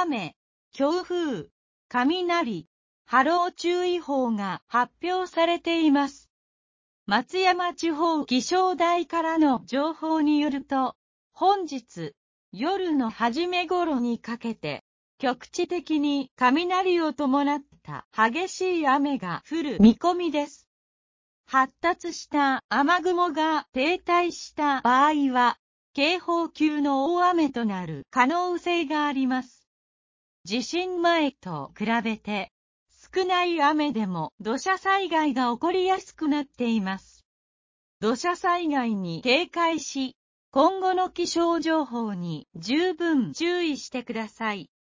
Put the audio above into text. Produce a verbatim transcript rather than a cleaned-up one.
雨、強風、雷、波浪注意報が発表されています。松山地方気象台からの情報によると、本日、夜の初め頃にかけて、局地的に雷を伴った激しい雨が降る見込みです。発達した雨雲が停滞した場合は、警報級の大雨となる可能性があります。地震前と比べて、少ない雨でも土砂災害が起こりやすくなっています。土砂災害に警戒し、今後の気象情報に十分注意してください。